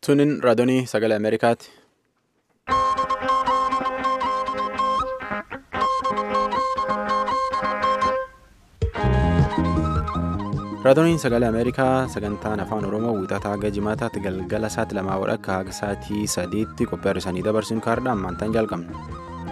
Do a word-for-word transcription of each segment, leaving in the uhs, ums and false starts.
Tunin raadiyoo sagalee Ameerikaati. Raadiyoon sagalee Ameerikaa sagantaan afaan Oromoo wixataa haga jimaataatti galgala sa'aatii lamaa walakkaa haga sa'aatii sadiitti qophii har'isanii dabarsuun kaardhaan maantaan jalqabna.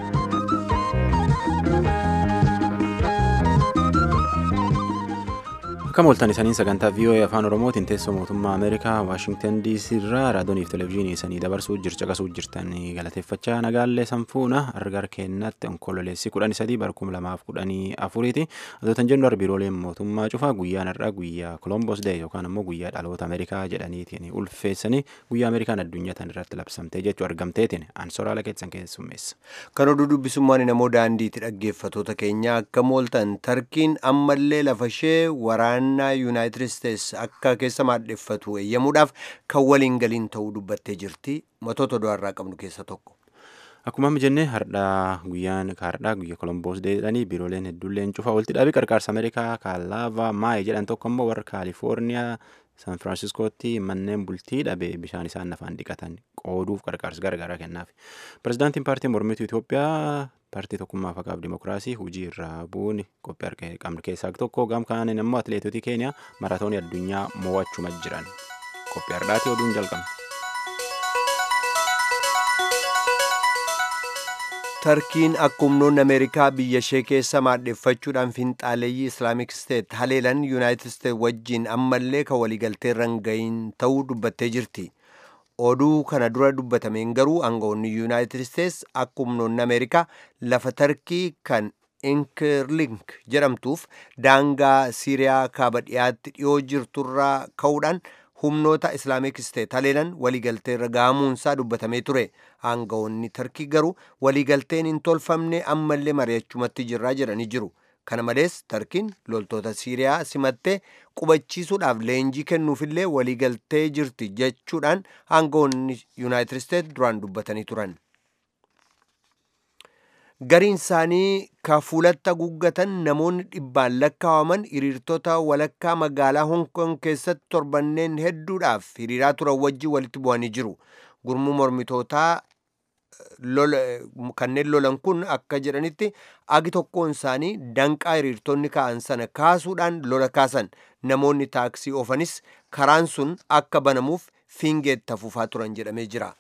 Akka mooltan isaniin sagantaa V O A afaan Oromootiin teessoo mootummaa Ameerikaa Waashingtan D C irraa raadiyooniif televezyiinii isanii dabarsuu caqasuu jirtanii galateeffachaa nagaallee sanfuuna argar keennaatti onkololeessii kudhanii sadii bara kuma lamaaf kudhanii afuriiti. Adootan jennu arbirooleen mootummaa cufaa guyyaan har'aa guyyaa Columbus Day yookaan ammoo guyyaa dhaloota Ameerikaa jedhaniitiin ulfeessanii guyyaa Ameerikaan addunyaa tan irratti labsamtee jechuu argamteetiin ansoraala keessan keessummeessa. Kan oduu dubbisummaan namoo daandiitti dhaggeeffatoota keenya akka mooltan Tarkiin ammallee lafa ishee waraan Yuunaayitid Isteetsi akka keessa maadheffatu eeyyamuudhaaf kan waliin galiin ta'uu dubbattee jirti. Matoota du'arraa qabnu keessa tokko. Akkuma amma jennee hardhaa guyyaan kaardhaa guyyaa Columbus Day jedhanii biirooleen hedduulleen cufaa walitti dhaabii qarqaarsa Ameerikaa kaalaavaa maayii jedhan tokko immoo warra Kaalifoorniyaa San Firaansiskootti manneen bultii dhabee bishaan isaan nafaan dhiqatan qooduuf qarqaarsa gargaaraa kennaaf. Pirezidaantiin paartii mormituu Itoophiyaa paartii tokkummaa fagaaf dimokiraasii hojii irraa bu'uun qophii qabnu keessaa tokko gam kaaniin immoo atileetotii keenya maraatoonii addunyaa mo'achuma jiran qophii hardhaatii oduun jalqabna. Tarkiin akka humnoonni Ameerikaa biyya ishee keessa maadheffachuudhaan finxaaleeyyii Islaamik Steet haleelan Yuunaayitid Steet wajjin ammallee kan waliigaltee irra hin gahin ta'uu dubbattee jirti. Oduu kana dura dubbatameen garuu aangawoonni Yuunaayitid Steetsi akka humnoonni Ameerikaa lafa Tarkii kan Inkirlink jedhamtuuf daangaa Siiriyaa kaaba dhiyaatti dhiyoo jirturraa ka'uudhaan humnoota Islaamik Steet haleelan waliigaltee irra gahamuunsaa dubbatamee ture. Aangawoonni Tarkii garuu waliigalteen hin tolfamne ammallee mari'achumatti jirraa jedhanii jiru. Kana malees Tarkiin loltoota Siiriyaa simattee qubachiisuudhaaf leenjii kennuufillee waliigaltee jirti jechuudhaan aangawoonni Yuunaayitid Isteet duraan dubbatanii turan. Gariin isaanii ka fuulatti haguuggatan namoonni dhibbaan lakkaa'aman hiriirtota walakkaa magaalaa Hong Kong keessatti torbanneen hedduudhaaf hiriiraa turan wajjin walitti bu'anii jiru. Gurmuu mormitootaa kanneen lolan kun akka jedhanitti agi tokkoon isaanii danqaa hiriirtonni ka'an sana kaasuudhaan lola kaasan. Namoonni taaksii oofanis karaan sun akka banamuuf fiingeetti afuufaa turan jedhamee jira.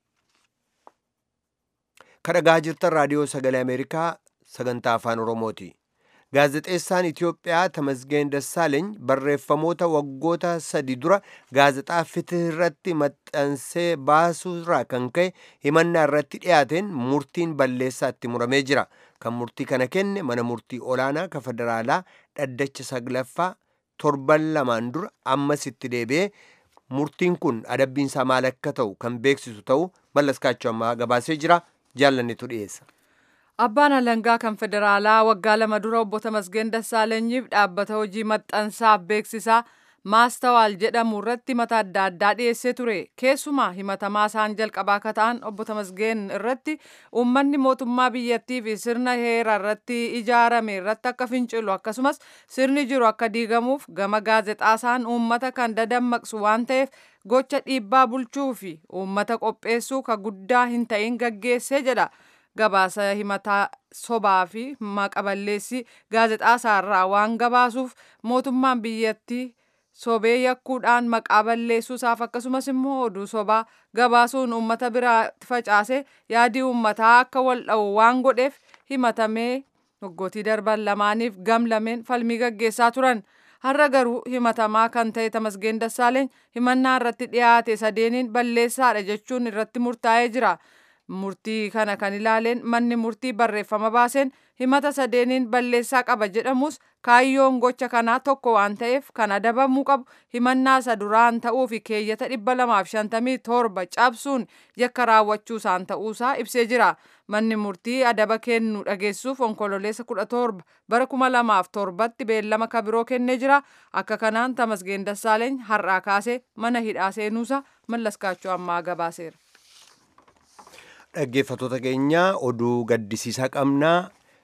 Kadhagaa jirtan raadiyoo sagalee Ameerikaa sagantaa afaan Oromooti. Gaazexeessaan Itoophiyaa Tamasgeen Dassaaleny barreeffamoota waggoota sadi dura gaazexaa Fitih irratti maxxansee baasuurraa kan ka'e himannaa irratti dhiyaateen murtiin balleessaa itti muramee jira. Kan murtii kana kenne mana murtii olaanaa ka federaalaa dhaddacha saglaffaa torban lamaan dura ammas itti deebi'ee murtiin kun adabbiinsaa maal akka ta'u kan beeksisu ta'u Mallaskaachoo ammaa gabaasee jira. Jaallannitu dhiyeessa. Abbaan alangaa kan federaalaa waggaa lama dura obbo Tamasgeen Dassaalenyiif dhaabbata hojii maxxansaaf beeksisaa maastawaal jedhamu irratti mata adda addaa dhiyeessee ture. Keessumaa himatamaa isaan jalqabaa akka ta'an obbo Tamasgeen irratti uummanni mootummaa biyyattii fi sirna heeraa irratti ijaarame irratti akka fincilu akkasumas sirni jiru akka diigamuuf gama gaazexaasaan uummata kan dadammaqsu waan ta'eef gocha dhiibbaa bulchuu fi uummata qopheessuu ka guddaa hin ta'in gaggeessee jedha. Gabaasa himataa sobaa fi maqaballeessi gaazexaasaarraa waan gabaasuuf mootummaan biyyattii sobee yakkuudhaan maqaa balleessuusaaf akkasumas immoo oduu sobaa gabaasuun uummata biraatti facaase yaadii uummataa akka wal dha'u waan godheef himatamee waggootii darban lamaaniif gam lameen falmii gaggeessaa turan. Har'a garuu himatamaa kan ta'e Tamasgeen Dassaaleeny himannaa irratti dhiyaate sadeeniin balleessaadha jechuun irratti murtaa'ee jira. Murtii kana kan ilaaleen manni murtii barreeffama baaseen himata sadeeniin balleessaa qaba jedhamus kaayyoon gocha kanaa tokko waan ta'eef kan adabamuu qabu himannaa isa duraan ta'uu fi keeyyata dhibba lamaaf shantamii torba cabsuun yakka raawwachuusaan ta'uusaa ibsee jira. Manni murtii adaba kennu dhageessuuf onkololeessa kudha torba bara kuma lamaaf torbatti beellama kabiroo kennee jira. Akka kanaan Tamasgeen Dassaaleeny har'aa kaasee mana hidhaa seenuusaa Mallaskaachoo ammaa gabaaseera. Dhaggeeffatoota keenya oduu gaddisiisaa qabnaa.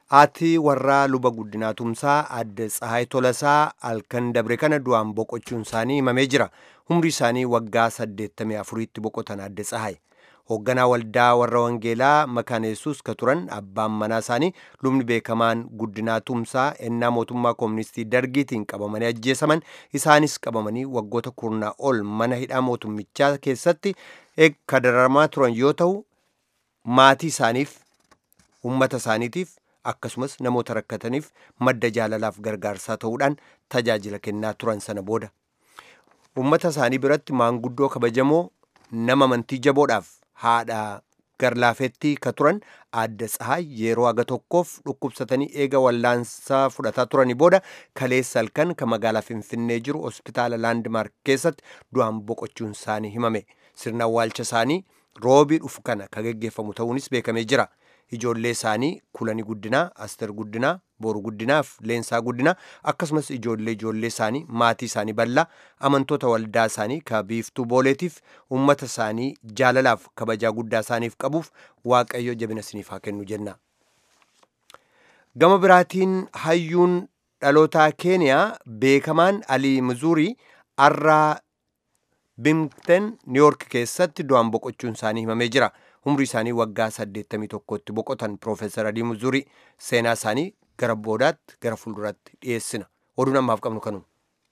Haati warraa luba guddinaa tumsaa adde Tsahaay Tolasaa halkan dabre kana du'aan boqochuun isaanii himamee jira. Umrii isaanii waggaa saddeettamii afuriitti boqotan adde Tsahaay. Hoogganaa waldaa warra Wangeelaa Makaana Yesuus ka turan abbaan manaa isaanii lubni beekamaan guddinaa tumsaa ennaa mootummaa kooministii dargiitiin qabamanii ajjeesaman isaanis qabamanii waggoota kurnaa ol mana hidhaa mootummichaa keessatti eegga dararamaa turan yoo ta'u maatii isaaniif ummata isaaniitiif akkasumas namoota rakkataniif madda jaalalaaf gargaarsaa ta'uudhaan tajaajila kennaa turan sana booda ummata isaanii biratti maanguddoo kabajamoo nama amantii jaboodhaaf haadha garlaafetti ka turan adde Tsahaay yeroo aga tokkoof dhukkubsatanii eega wallaansaa fudhataa turanii booda kaleessa halkan ka magaalaa Finfinnee jiru hospitaala Laandmaark keessatti du'aan boqochuun isaanii himame. Sirna awwaalcha isaanii roobii dhufu kana ka geggeeffamu ta'uunis beekamee jira. Ijoollee isaanii Kulanii Guddinaa, Aster Guddinaa, Boru Guddinaaf Leensaa Guddinaa akkasumas ijoollee ijoollee isaanii maatii isaanii bal'aa amantoota waldaa isaanii ka biiftuu booleetiif ummata isaanii jaalalaaf kabajaa guddaa isaaniif qabuuf Waaqayyo jabina isiniif haa kennu jenna. Gama biraatiin hayyuun dhalootaa Keeniyaa beekamaan Alii Muzuurii arraa Bimten Niiyork keessatti du'aan boqochuun isaanii himamee jira. Umrii isaanii waggaa saddeettamii tokkotti boqotan Profeesar Alii Muzuurii seenaa isaanii gara boodaatti gara fuulduraatti dhiyeessina. Oduu namaaf qabnu kanuma.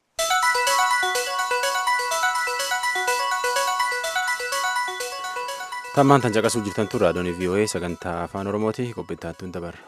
Tammaan tan caqasuu jirtan turre raadiyoon V O A sagantaa afaan Oromooti qopheettaattuun dabarra.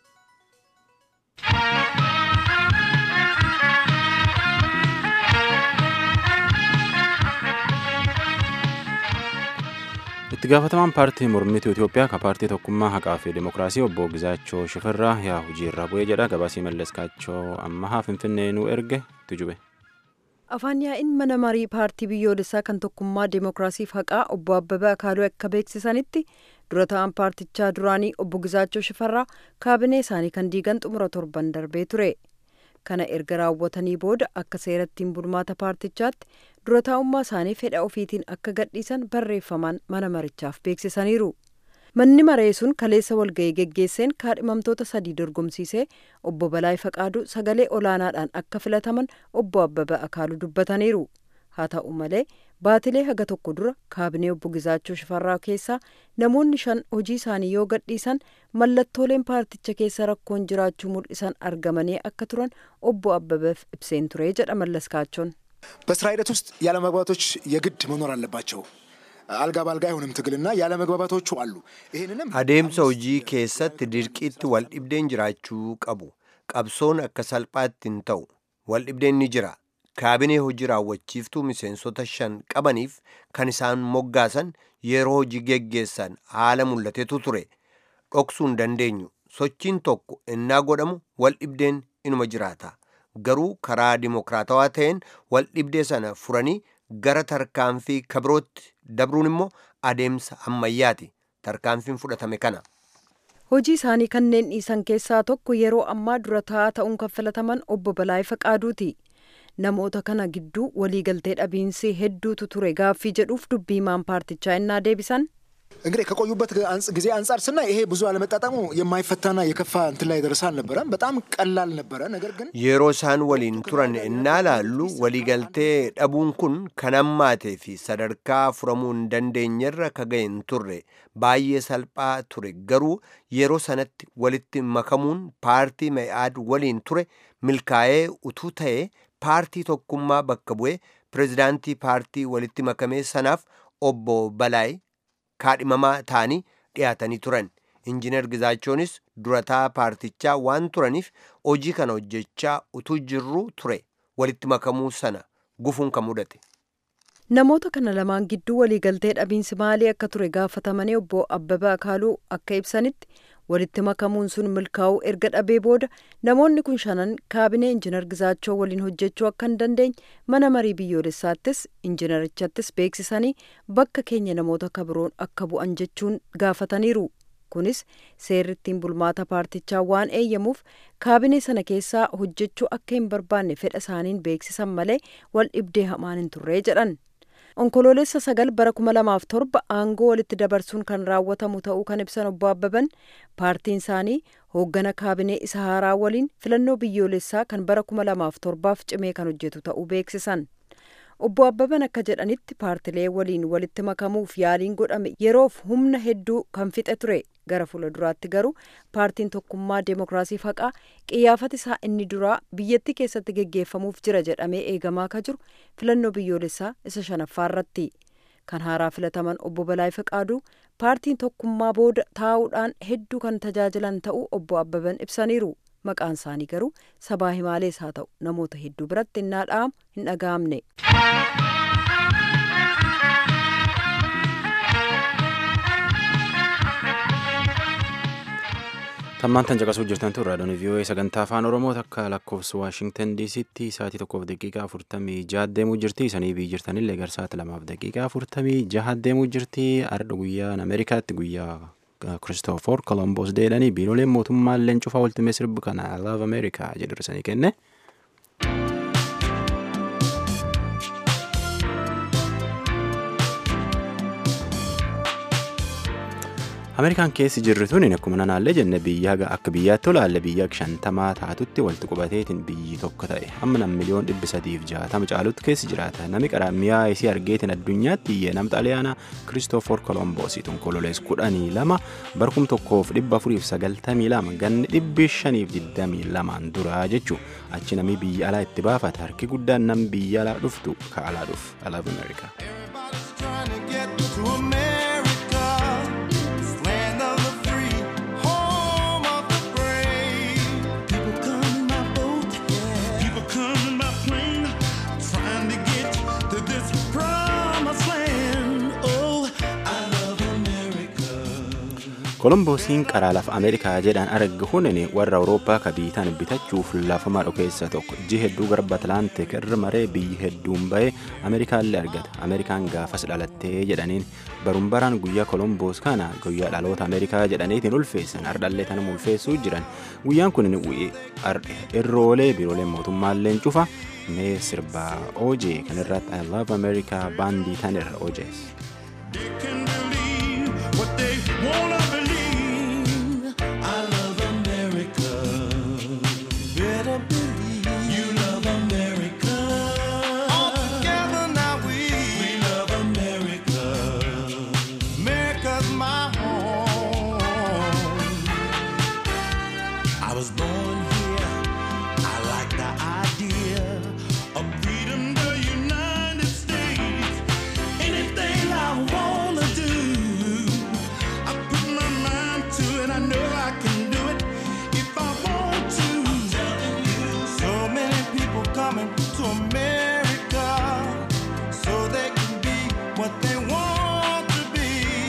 itti gaafatamaan paartii mormituu Itoophiyaa ka paartii tokkummaa haqaa fi dimokiraasii obbo Gizaachoo Shifarraa yaa hojii irra bu'ee jedha. Gabaasii Malleskaachoo ammahaa Finfinnee nuu erge tujube. Afaan yaa'iin mana marii paartii biyyoolessaa kan tokkummaa dimokiraasiif haqaa obbo Abbabaa Akaaluu akka beeksisanitti dura ta'an paartichaa duraanii obbo Gizaachoo Shifarraa kaabinee isaanii kan diigan xumura torban darbee ture. Kana erga raawwatanii booda akka seerattiin bulmaata paartichaatti dura taa'ummaa isaanii fedha ofiitiin akka gadhiisan barreeffamaan mana marichaaf beeksisaniiru. Manni maree sun kaleessa walga'ii geggeesseen kaadhimamtoota sadii dorgomsiisee obbo Balaay Faqaaduu sagalee olaanaadhaan akka filataman obbo Abbabaa Akaaluu dubbataniiru. Haa ta'u malee baatilee haga tokko dura kaabinee obbo Gizaachoo Shifarraa keessaa namoonni shan hojii isaanii yoo gadhiisan mallattooleen paarticha keessa rakkoon jiraachuu mul'isan argamanii akka turan obbo Abbabaaf ibseen ture jedha Mallaskaachoon. በስራ ሂደት ውስጥ ያለ መግባባቶች የግድ መኖር አለባቸው። አልጋ ባልጋ አይሆንም ትግልና ያለ መግባባቶቹ አሉ። ይሄንንም adeemsa hojii keessatti dirqiitti wal dhibdeen jiraachuu qabu. Qabsoon akka salphaatti hin ta'u. Wal dhibdeen ni jira. Kaabinee hojii raawwachiiftuu miseensota shan qabaniif kan isaan moggaasan yeroo hojii geggeessan haala mul'atetu ture. Dhoksuu hin dandeenyu. Sochiin tokko innaa godhamu wal dhibdeen inuma jiraata. Garuu karaa dimokiraatawaa ta'een wal dhibdee sana furanii gara tarkaanfii kabirootti dabruun immoo adeemsa ammayyaati. Tarkaanfiin fudhatame kana. Hojii isaanii kanneen dhiisan keessaa tokko yeroo ammaa dura taa'aa ta'uun kan filataman obbo Balaay Faqaaduuti. Namoota kana gidduu waliigaltee dhabiinsi hedduutu ture gaaffii jedhuuf dubbii maan paartichaa innaa deebisan. እንግዲህ ከቆዩበት ጊዜ አንጻር ስናይ ይሄ ብዙ አለመጣጣሙ የማይፈታና የከፋ እንትን ላይ ደረሰ አልነበረም። በጣም ቀላል ነበረ። ነገር ግን yeroo isaan waliin turan innaa laallu waliigaltee dhabuun kun kan hammaatee fi sadarkaa furamuu hin dandeenyerra ka ga'e hin turre baay'ee salphaa ture. Garuu yeroo sanatti walitti makamuun paartii Mee'aad waliin ture milkaa'ee utuu ta'e paartii tokkummaa bakka bu'ee pirezidaantii paartii walitti makamee sanaaf obbo Balaay kaadhimamaa ta'anii dhiyaatanii turan. Injiinar Gizaachoonis durataa paartichaa waan turaniif hojii kana hojjechaa utuu jirru ture. Walitti makamuu sana gufuun kan mudate. Namoota kana lamaan gidduu waliigaltee dhabiinsi maalii akka ture gaafatamanii obbo Abbabaa Akaaluu akka ibsanitti walitti makamuun sun milkaa'uu erga dhabee booda namoonni kun shanan kaabinee injiinar Gizaachoo waliin hojjechuu akka hin dandeenye mana marii biyyoolessaattis injiinarichattis beeksisanii bakka keenya namoota kabiroon akka bu'an jechuun gaafataniiru. Kunis seerri ittiin bulmaata paartichaa waan eeyyamuuf kaabinee sana keessaa hojjechuu akka hin barbaanne fedha isaaniin beeksisan malee wal dhibdee hamaan hin turree jedhan. onkoloolessa sagal bara kuma lamaaf torba aangoo walitti dabarsuun kan raawwatamu ta'uu kan ibsan obbo Abbaban paartiin isaanii hooggana kaabinee isa haaraa waliin filannoo biyyoolessaa kan bara kuma lamaaf torbaaf cimee kan hojjetu ta'uu beeksisan. Obbo Abbaban akka jedhanitti paartilee waliin walitti makamuuf yaaliin godhame yeroof humna hedduu kan fixe ture. Gara fuulduraatti garuu paartiin tokkummaa deemokiraasiif haqaa qiyyaafati isaa inni duraa biyyattii keessatti geggeeffamuuf jira jedhamee eegamaa akka jiru filannoo biyyoolessaa isa shanaffaa irratti. Kan haaraa filataman obbo Balaay Fiqaaduu paartiin tokkummaa booda taa'uudhaan hedduu kan tajaajilan ta'uu obbo Abbaban ibsaniiru. Maqaan isaanii garuu sabaa himaalees haa ta'u namoota hedduu biratti hin dhaadha'amu hin dhaga'amne. Tammaantan caqasuu jirtan tun raadiyoon V O A sagantaa afaan Oromoo takka lakkoofsa Waashingtan D C'tti sa'aatii tokkoof daqiiqaa afurtamii jaha deemuu jirti. Isanii biyyi jirtanillee gara sa'aatii lamaaf daqiiqaa afurtamii jaha deemuu jirti. Arda guyyaan Ameerikaatti guyyaa Kiristoofor Kolomboos deedhanii biirooleen mootummaallee cufaa waltumee sirbi kana I love America jedhu isanii kenne. Ameerikaan keessi jirri tuni akkuma nanaallee jenne biyya akka biyyaatti olaalle biyya shantamaa taatutti walitti qubateetiin biyyi tokko ta'e amma nam miliyoon dhibbi sadiif jaatama caalutti keessi jiraata nami qaramiyaa isii argeetiin addunyaatti iyyee nam xaaliyaana Kiristoofor Kolomboosiituun kololees kudhanii lama barkum tokkoof dhibba afuriif sagaltamii lama ganni dhibbi shaniif digdamii lamaan duraa jechuu achi namii biyya alaa itti baafata harki guddaan nam biyya alaa dhuftu ka alaa dhufu I love America. Kolomboosiin qaraa lafa Ameerikaa jedhaan arga hunani warra Awurooppaa ka biitaan bitachuuf lafa madho keessa tokko iji hedduu garba Atlaantik irra maree biyyi hedduun bahee Ameerikaallee argata. Ameerikaan gaafas dhalattee jedhaniin baruun baraan guyyaa Kolomboos kana guyyaa dhaloota Ameerikaa jedhaniitiin ulfeessan ardhallee tanuma ulfeessuu jiran. Guyyaan kun irroolee biirooleen mootummaalleen cufa mee sirbaa O J kan irratti I love America baandii tan irra O J's.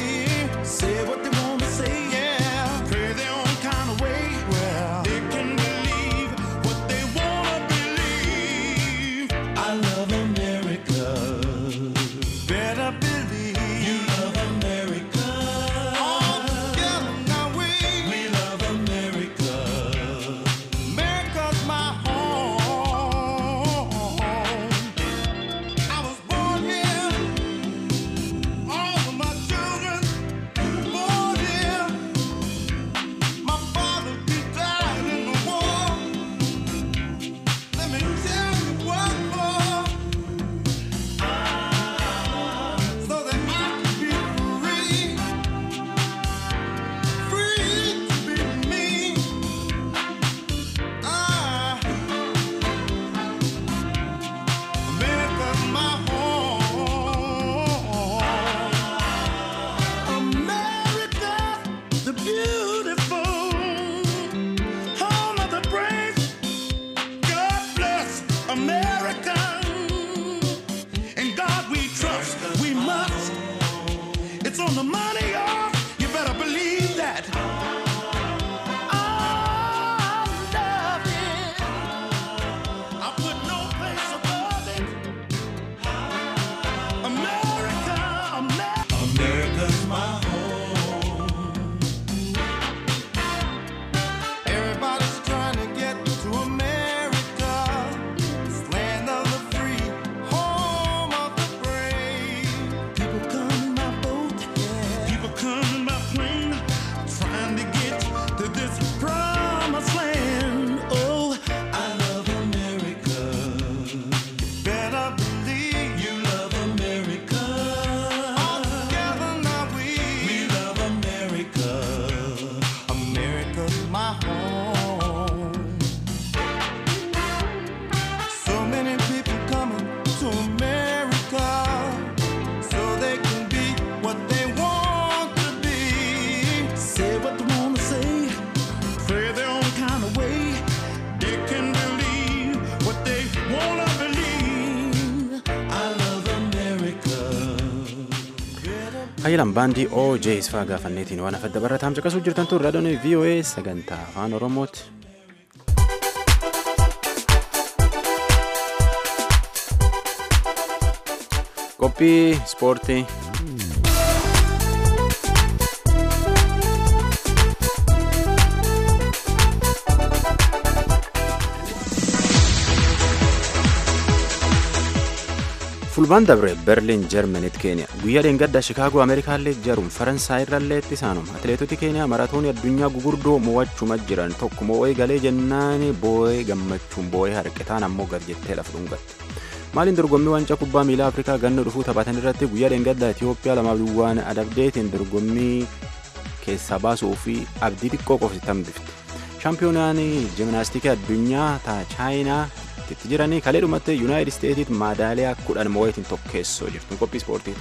Say what they want to say, yeah. Pray their own kind of way. Well, they can do Hayyalan baandii O J Isfaa gaafanneetiin waan afadda barataam caqasuu jirtan tun raadiyoon V O A sagantaa afaan Oromooti. Qophii ispoortii. Fulbaan dabre Berliin Jarmaniitti Keeniyaa guyyaa dheengaddaa Shikaagoo Ameerikaallee jaruun Faransaay irrallee itti isaanuma atileetoti Keeniyaa maraatoonii addunyaa gugurdoo mo'achuma jiran tokko moo'ee galee jennaan boo'ee gammachuun boo'ee harqitaan ammoo gad jettee lafa dhungatte. Maaliin dorgommii waancaa kubbaa miilaa Afrikaa ganna dhufuu taphatan irratti guyyaa dheengaddaa Itiyoophiyaa lamaaf duwwaan adabdeetiin dorgommii keessaa baasuu fi abdii xiqqoo qofti tambifte. Shaampiyoonaan jiimnaastikii addunyaa taa Chaayinaa itti jiranii kalee dhumatti Yuunaayitid Isteetsitti maadaaliyaa kudhan moo'eetiin tokkeessoo jirtu qophii ispoortii.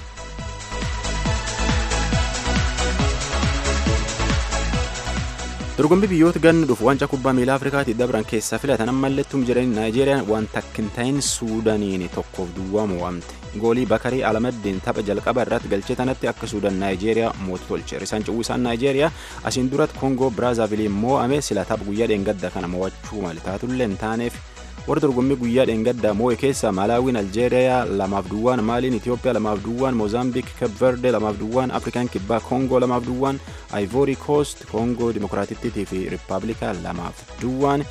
Dorgommii biyyoota ganna dhufu waancaa kubbaa miilaa Afrikaatti dabran keessaa filatan ammalleettum jiranii Naayijeeriyaan waan takkin ta'in Suudaaniin tokkoof duwwaa mo'amte. Goolii Bakarii Alamaddin tapha jalqaba irratti galchee tanatti akka Suudaan Naayijeeriyaa mootu tolcheera. Isaan cuwwisaan Naayijeeriyaa asiin duratti Koongoo Biraazaaviliin moo'ame sila tapha guyyaa dheengadda kana mo'achuu maali taatullee hin taaneef. Warra dorgommii guyyaa dheengaddaa moo'e keessaa Malaawiin Aljeeriyaa lamaaf duwwaan, Maaliin Itiyoophiyaa lamaaf duwwaan, Moozaambiik Cape Verde lamaaf duwwaan, Afrikaan Kibbaa Koongoo lamaaf duwwaan, Ivory Coast Koongoo Dimokiraatittii fi Rippaabilikaa lamaaf duwwaan,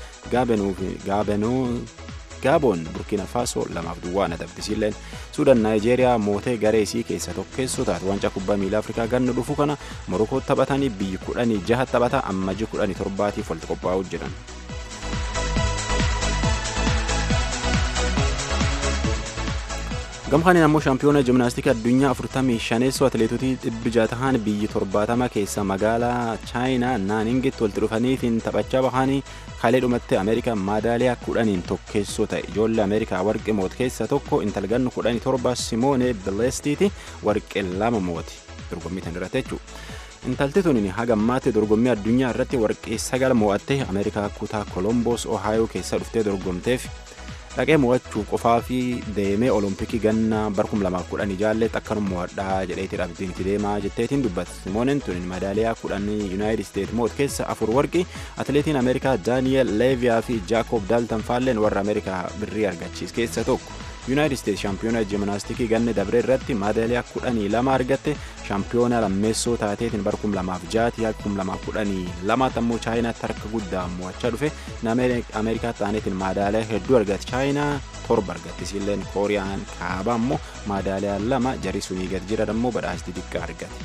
Gaaboon Burkina Faso lamaaf duwwaan adabdisiilleen. Suudaan Naayijeeriyaa mootee garee isii keessa tokkeessoo taate waancaa kubbaa miilaa Afrikaa ganna dhufu kana Morokoo taphatanii biyyi kudhanii jaha taphata ammajii kudhanii torbaatiif walitti qophaa'uu jiran. Gamkaaniin ammoo shaampiyoona jiimnaastikii addunyaa afurtamii shaneessoo atileetotii dhibbi jaha ta'an biyyi torbaatama keessa magaalaa Chaayinaa Naaningitti walitti dhufaniitiin taphachaa bahanii kalee dhumatti Ameerikaa maadaaliyaa kudhaniin tokkeessoo ta'e. Ijoollee Ameerikaa warqee moote keessaa tokko intalgannu kudhanii torba Simoone Bileestiiti warqee lama mooti dorgommii tan irratti jechuudha. Intalti tuniin hagammaatti dorgommii addunyaa irratti warqee sagal mo'attee Ameerikaa kutaa Kolomboos Ohaayoo keessa dhuftee dorgomteef. Dhaqee mo'achuu qofaa fi deemee olompikii ganna barkum lamaaf kudhanii jaalletti akkanuma mo'adhaa jedheetii dhabdiin itti deemaa jetteetiin dubbatti. Simooneen tuniin madaaliyaa kudhanii Yuunaayitid Isteet moote keessa afur warqii atileetiin Ameerikaa Daani'eel Leeviyaa fi Jaakob Daaltan faalleen warra Ameerikaa birrii argachiis keessa tokko. Yuunaayitid Isteet shaampiyoona jiimnaastikii ganna dabree irratti madaaliyaa kudhanii lama argatte shaampiyoona lammeessoo taateetiin barkum lamaaf jaati kum lamaaf kudhanii lamaatti ammoo Chaayinaatti harka guddaa mo'achaa dhufe Ameerikaa taaneetiin madaaliyaa hedduu argate Chaayinaa torba argatte isiilleen Kooriyaan kaabaa ammoo madaaliyaa lama jarii sunii gad jiran ammoo badhaastii xiqqaa argate.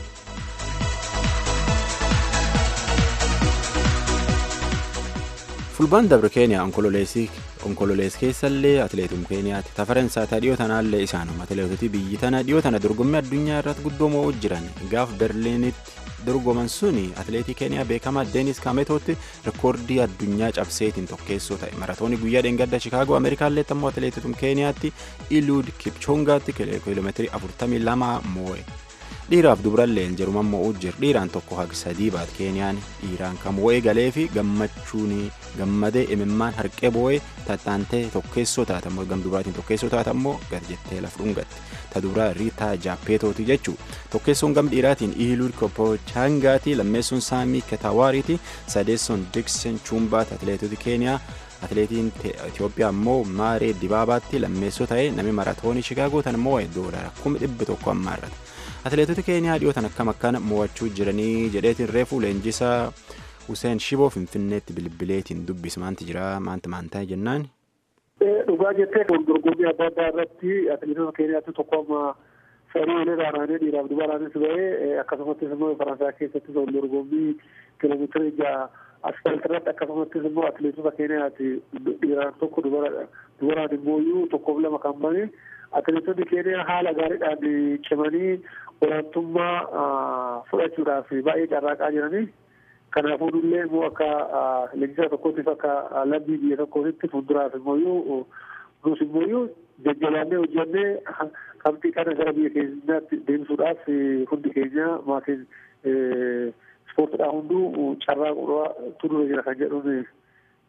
Fulbaan dabre Keeniyaa onkololeesii onkololees keessallee atileetum Keeniyaatti tafarensaa dhiyoo tanaallee isaanuma atileetotii biyyi tana dhiyoo tana dorgommii addunyaa irratti guddoo moo'uu jiran gaaf Berliinitti dorgoman suni atileetii Keeniyaa beekamaa Deenis Kametootti rikoordii addunyaa cabseetiin tokkeessoo ta'e. Maratoonii guyyaa dheengadda Shikaagoo Ameerikaallee ammoo atileetotum Keeniyaatti Eliud Kipchoongaatti kiiloomeetirii afurtamii lama moo'e. Dhiiraaf dubrallee jedhuman moo'uu jira. Dhiiraan tokko haga sadii baat Keeniyaan dhiiraan kan moo'ee galee fi gammachuun gammadee imimmaan harqee boo'ee tattaantee tokkeessoo taate ammoo gam dubraatiin tokkeessoo taate ammoo gad jettee lafa dhungatte. Ta dubraa Riitaa Jaappeetooti jechuu. Tokkeessoon gam dhiiraatiin Eliud Kipchoongaati, lammeessoon Saamii Katawaariiti, sadeessoon Diksen Chumbaat atileetota Keeniyaa. Atileetiin Itiyoophiyaa ammoo Maaree Dibaabaatti lammeessoo ta'ee namni maratoonii Shikaagoo tan moo'e doolaara kuma dhibba tokko ammaarrata. Atileetota Keeniyaa dhiyootan akkam akkaan mo'achuu jiranii jedheetiin reefuu leenjisaa Hussein Shiboo Finfinneetti bilbileetiin dubbisa maanti jira maanti maantaa jennaan. Dhugaa jettee dorgommii adda addaa irratti atileetota Keeniyaatti tokko amma fe'anii waliin raanaanee dhiiraaf dubaraanis ba'ee akkasumattis immoo Faransaay keessatti dorgommii kiiloomeetira ja'a asfaaltii irratti akkasumattis immoo atileetota Keeniyaatti dhiiraan tokko dubaraan immoo tokkoof lama kan bane atileetonni Keeniyaa haala gaariidhaan cimanii olaantummaa fudhachuudhaaf baay'ee carraaqaa jiranii. Kanaafuu illee immoo akka leenjisaa tokkottiif akka lammii biyya tokkootti fuulduraaf immoo nus immoo jajjabaannee hojjannee qabxii kana gara biyya keenyaatti deemsuudhaaf hundi keenya maatiin ispoortiidhaan hunduu carraa turuu jira kan jedhuun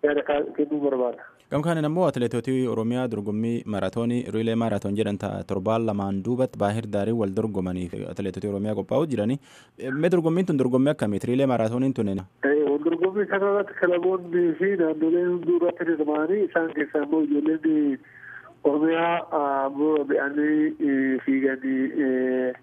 yaada kennuu barbaada. Gamkaan ammoo atileetota Oromiyaa dorgommii maaraatoonii riilee maaraatoon jedhan torbaan lamaan duubatti baahir daarii wal dorgomanii atileetota Oromiyaa qophaa'u jiranii. Mee dorgommiin tun dorgommii akkamiiti? Riilee maaraatooniin tun wal dorgommii kanarratti kilaboonni fi naannoleen hunduu irratti hirmaanii isaan keessaa immoo ijoolleen Oromiyaa ba'anii fiiganii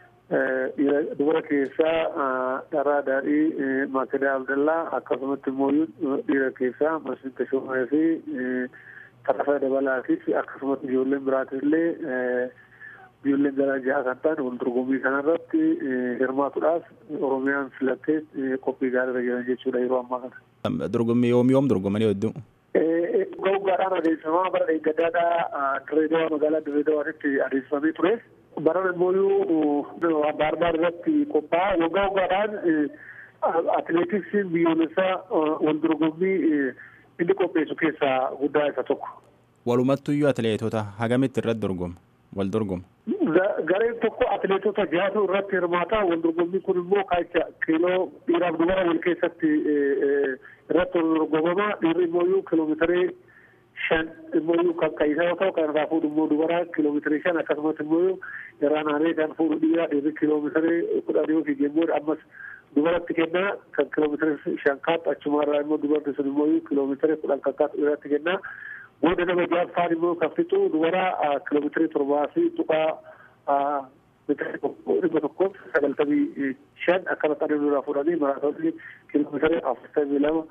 dubara keessaa Dharaa Daadhii Maakadaa Abdallaa akkasumatti immoo dhiira keessaa Masiin Tashoomaa fi Tarafaa Dabalaatiif akkasumatti ijoolleen biraatillee ijoolleen garaa ja'a kan ta'an wal dorgommii kanarratti hirmaatuudhaaf Oromiyaan filattee qophii gaariirra jiran jechuudha yeroo ammaa kana. Dorgommii yoom yoom dorgomanii hedduu? Ga'uudhaan adeemsifamaa bara eeggaddaadhaa Dirreedawaa magaalaa Dirreedawaatti adeemsifamee ture. Barana immoo baarbaar irratti qophaa'a. Waggaa waggaadhaan atileetiksiin biyyoolessaa wal dorgommii inni qopheessu keessaa guddaa isa tokko. Walumattuyyuu atileetota hagamitti irratti dorgoma? Wal dorgoma? Gareen tokko atileetota jaatu irratti hirmaata. Wal dorgommii kun immoo kaacha kiiloo dhiiraaf dubara wal keessatti irratti wal dorgomama. Dhiirri immoo kiiloomeetirii shan immoo kan kaayisaa yoo ta'u kan irraa fuudhu immoo dubara kiiloomeetirii shan akkasumas immoo irraan aanee kan fuudhu dhiiraa dhiirri kiiloomeetirii kudhan yoo fiigee immoo ammas dubaratti kennaa kan kiiloomeetirii shan kaatu achumarraa immoo dubarri sun immoo kiiloomeetirii kudhan kan kaatu dhiiratti kennaa. Booda nama jaaffaan immoo kan fixu dubara kiiloomeetirii torbaa fi tuqaa dhibba tokkoof sagaltamii shan akkana qabeenya irraa fuudhanii maraatoonni kiiloomeetirii afurtamii lama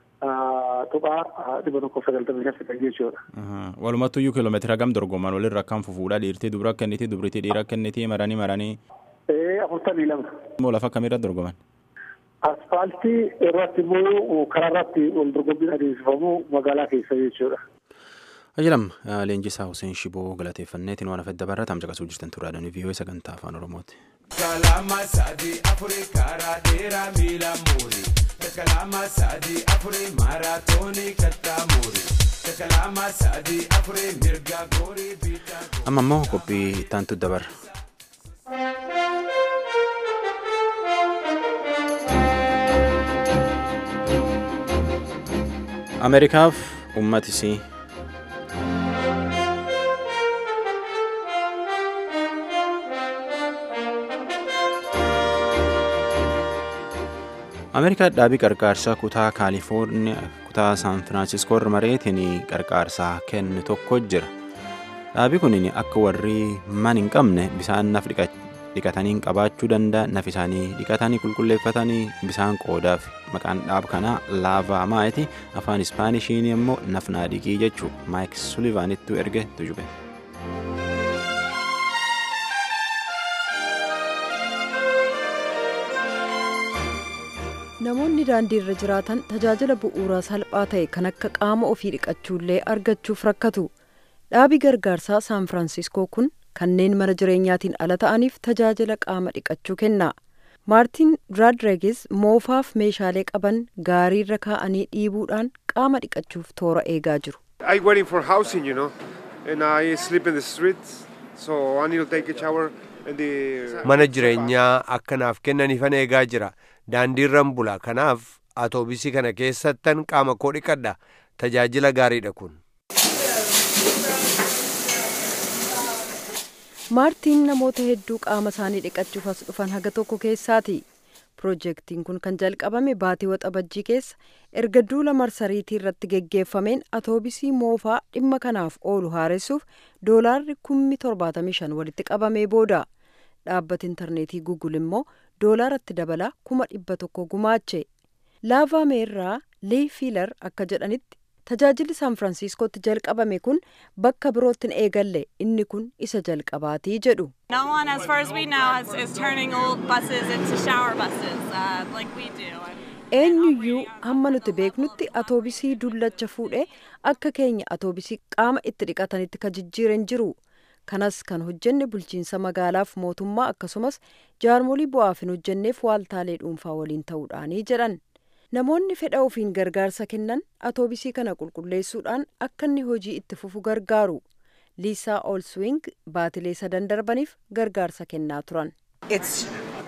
tuqaa dhibba tokkoof sagaltamii shan fixan jechuudha. Walumattuyyuu kiiloomeetira hagam dorgoman walirra akkam fufuudha dhiirtii dubara kenniti dubritii dhiira kenniti maranii maranii. Afurtamii lama. Immoo lafa akkamiirra dorgoman? Asfaaltii irratti immoo karaa irratti wal dorgommiin adeemsifamu magaalaa keessa jechuudha. Ajalam leenjisaa Hussein Shiboo galateeffanneetiin waan afedda barra tamcaqasuu jirtan turaadhaan viiyoo sagantaa afaan Oromooti. Kalama sadii afurii karaa dheeraa miila muurii. Kalama sadii afurii maaraatoonii kattaa muurii. Kalama sadii afurii mirga goorii biitaa. Amma immoo qophii ittaantu dabarra. Ameerikaaf uummatisii. Ameerikaa dhaabii qarqaarsaa kutaa Kaalifoorniyaa kutaa Saan Firaansiskoo irra mareetiin qarqaarsaa kennu tokko jira. Dhaabii kun akka warri man hin qabne bisaan naf dhiqatanii qabaachuu danda'a. Naf isaanii dhiqatanii qulqulleeffatanii bisaan qoodaaf maqaan dhaab kanaa laavaa maayiti afaan Ispaanishiin immoo nafnaa dhiqii jechuu Maayik Sulivaanittu erge tujube. Namoonni daandii irra jiraatan tajaajila bu'uuraa salphaa ta'e kan akka qaama ofii dhiqachuullee argachuuf rakkatu. Dhaabii gargaarsaa Saan Firaansiskoo kun kanneen mana jireenyaatiin ala ta'aniif tajaajila qaama dhiqachuu kenna. Maartiin Raadreegis moofaaf meeshaalee qaban gaariirra kaa'anii dhiibuudhaan qaama dhiqachuuf toora eegaa jiru. I waiting for housing, you know, and I sleep in the streets, so I need to take a shower. Mana jireenyaa akkanaaf kennaniifan eegaa jira. Daandiirran bula kanaaf atoobisii kana keessattan qaama koo dhiqadha. Tajaajila gaariidha kun. Maartiin namoota hedduu qaama isaanii dhiqachuuf as dhufan haga tokko keessaati. Piroojeektiin kun kan jalqabame baatii waxabajjii keessa erga duula marsariitii irratti geggeeffameen atoobisii moofaa dhimma kanaaf oolu haaressuuf doolaarri kummi torbaatamii shan walitti qabamee booda. Dhaabbati intarneetii Google immoo doolaaratti dabalaa kuma dhibba tokko gumaache. Laavaa meerraa Lee Fiilar akka jedhanitti tajaajilli Saan Firaansiskootti jalqabame kun bakka birootti hin eegalle inni kun isa jalqabaatii jedhu. No one, as far as we know, is, is turning old buses into shower buses uh, like we do. Eenyuyyuu hamma nuti beeknutti atoobisii dullacha fuudhee akka keenya atoobisii qaama itti dhiqatanitti ka jijjiiran jiru. Kanas kan hojjenne bulchiinsa magaalaaf mootummaa akkasumas jaarmolii bu'aaf hin hojjenneef waaltaalee dhuunfaa waliin ta'uudhaanii jedhan. Namoonni fedha ofiin gargaarsa kennan atoobisii kana qulqulleessuudhaan akka inni hojii itti fufu gargaaru. Liisaa Olswing baatilee sadan darbaniif gargaarsa kennaa turan. It's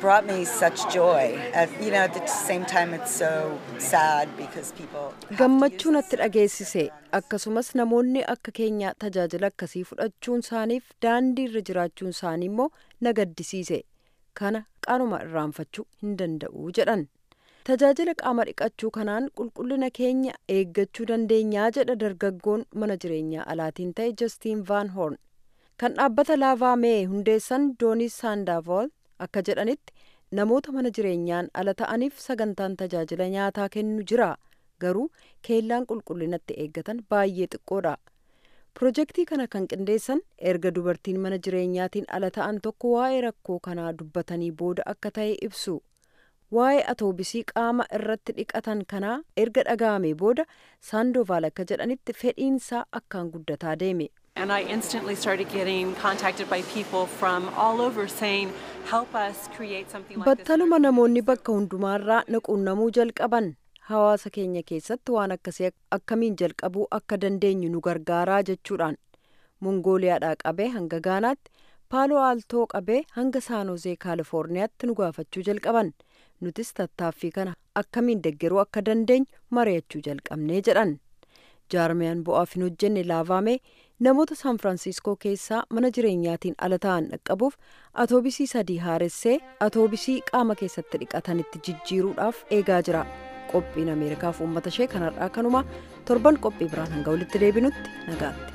brought me such joy. At, you know, at the same time it's so sad because people gammachuu natti dhageessise akkasumas namoonni akka keenya tajaajila akkasii fudhachuun isaaniif daandii irra jiraachuun isaanii immoo na gaddisiise kana qaanuma irraanfachuu hin danda'u jedhan tajaajila qaama dhiqachuu kanaan qulqullina keenya eeggachuu dandeenyaa jedha dargaggoon mana jireenyaa alaatiin ta'e Justin Van Horn kan dhaabbata laavaa mee hundeessan Doonis Sandaavool akka jedhanitti namoota mana jireenyaan ala ta'aniif sagantaan tajaajila nyaataa kennu jira garuu keellaan qulqullinatti eeggatan baay'ee xiqqoodha. Pirojektii kana kan qindeessan erga dubartiin mana jireenyaatiin ala ta'an tokko waa'ee rakkoo kanaa dubbatanii booda akka ta'e ibsu. Waa'ee atoobisii qaama irratti dhiqatan kanaa erga dhaga'ame booda Sandoval akka jedhanitti fedhiinsaa akkaan guddataa deeme. And I instantly started getting contacted by people from all over saying, help us create something like this. Battaluma namoonni bakka hundumaarraa naquunnamuu jalqaban hawaasa keenya keessatti waan akkasii akkamiin jalqabuu akka dandeenyu nu gargaaraa jechuudhaan Mongooliyaadhaa qabee hanga Gaanaatti Paaloo Aaltoo qabee hanga Saanozee Kaalifoorniyaatti nu gaafachuu jalqaban nutis tattaaffii kana akkamiin deeggaruu akka dandeenyu mari'achuu jalqabnee jedhan. Jaarmiyaan bu'aaf hin hojjenne laavaamee namoota San Francisco keessaa mana jireenyaatiin ala ta'an dhaqqabuuf atoobisii sadii haaressee atoobisii qaama keessatti dhiqatanitti jijjiiruudhaaf eegaa jira. Qophiin Ameerikaaf uummata ishee kanarraa kanuma torban qophii biraan hanga walitti deebinutti nagaatti.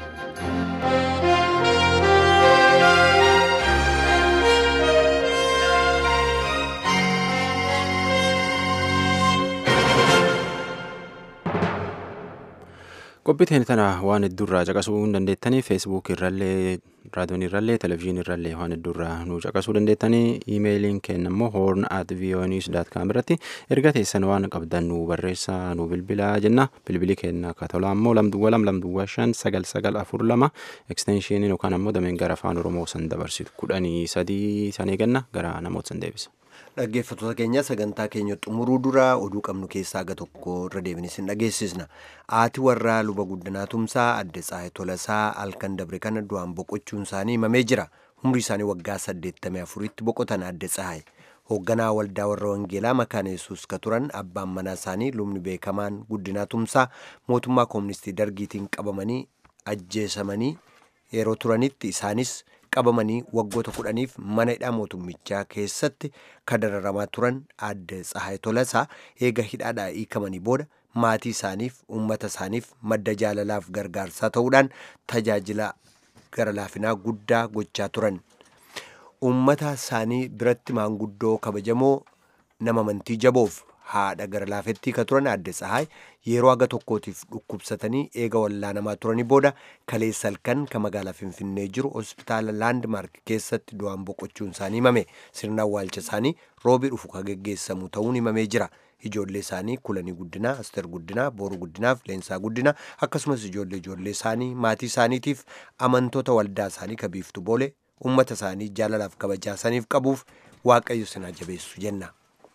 Qophiiteen tana waan hedduurraa caqasuu hin dandeettanii feesbuuk irrallee raadiyoon irrallee televezyiinii irrallee waan hedduurraa nu caqasuu dandeettanii iimeeliin keenya immoo horn at voanews dot com irratti erga teessan waan qabdan nu barreessaa nu bilbilaa jenna bilbilii keenya akka tolaa immoo lamduwwa lam lamduwwa shan sagal sagal afur lama ekstenshiiniin yookaan ammoo dameen gara afaan oromoo san dabarsitu kudhanii sadii san eeganna gara namoota san deebisa. Dhaggeeffattoota keenya sagantaa keenya xumuruu dura oduu qabnu keessaa aga tokko irra deebinis hin dhageessisna. Haati warraa luba guddinaa tumsaa adde Tsaayii Tolasaa halkan dabre kana du'aan boqochuun isaanii himamee jira. Umrii isaanii waggaa saddeettamii afuritti boqotan adde Tsaayii. Hoogganaa waldaa warra Wangeelaa Makaana Yesuus ka turan abbaan manaa isaanii lubni beekamaan guddinaa tumsaa mootummaa kooministii dargiitiin qabamanii ajjeesamanii yeroo turanitti isaanis qabamanii waggoota kudhaniif mana hidhaa mootummichaa keessatti kadararamaa turan adde Tsaayii Tolasaa eega hidhaadhaa hiikamanii booda maatii isaaniif uummata isaaniif madda jaalalaaf gargaarsaa ta'uudhaan tajaajila gara laafinaa guddaa gochaa turan. Uummata isaanii biratti maanguddoo kabajamoo nama amantii jaboof haadha gara laafettii ka turan adde Tsaayii yeroo aga tokkootiif dhukkubsatanii eega wallaanamaa turanii booda kaleessa halkan ka magaalaa Finfinnee jiru hospitaala Laandmark keessatti du'aan boqochuun isaanii himame. Sirna awwaalcha isaanii roobii dhufu ka geggeessamu ta'uun himamee jira. Ijoollee isaanii Kulanii Guddinaa, Asteer Guddinaa, Booruu Guddinaaf Leensaa Guddinaa akkasumas ijoollee ijoollee isaanii maatii isaaniitiif amantoota waldaa isaanii ka Biiftuu Boolee uummata isaanii jaalalaaf kabajaa isaaniif qabuuf Waaqayyo sinaa jabeessu jenna.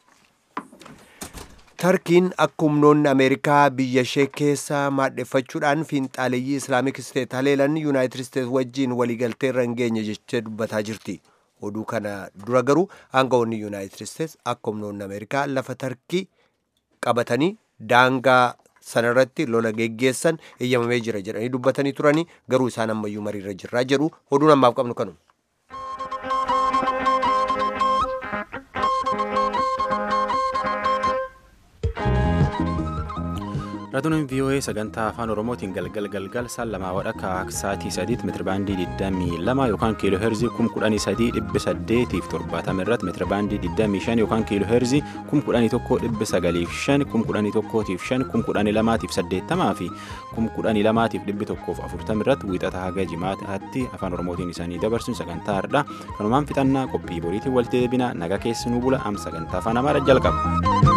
Tarkiin akka humnoonni Ameerikaa biyya ishee keessa maadheffachuudhaan fiinxaaleeyyii Islaamik Isteet haleelan Yuunaayitid Isteet wajjin waliigaltee irra hin geenye jettee dubbataa jirti. Oduu kana dura garuu aangawoonni Yuunaayitid Isteet akka humnoonni Ameerikaa lafa Tarkii qabatanii daangaa sanarratti lola geggeessan eeyyamamee jira jedhanii dubbatanii turanii garuu isaan ammayyuu mariirra jirraa jedhu oduun ammaaf qabnu kanu. Raadiyoon V O A sagantaa afaan Oromootiin galgal galgal saan lamaa wadhakka sa'aatii sadiitti meetirabaandii digdamii lama yookaan kiiloo heerzii kum kudhanii sadii dhibba saddeetiif torbaatama irratti meetirabaandii digdamii shan yookaan kiiloo heerzii kum kudhanii tokko dhibba sagaliif shan kum kudhanii tokkootiif shan kum kudhanii lamaatiif saddeettamaa fi kum kudhanii lamaatiif dhibbi tokkoof afurtama irratti wiixata haga jimaataatti afaan Oromootiin isaanii dabarsuun sagantaa har'aa kanumaan fixannaa qophii boriitiin walitti deebina naga keessanuu bula am sagantaa afaan Amaaraa jalqaba.